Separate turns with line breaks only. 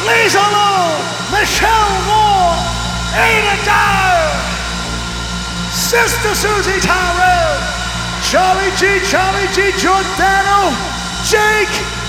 Lisa Lowe, Michelle Moore, Ada Dyer, Sister Susie Tyrell, Charlie G, Giordano, Jake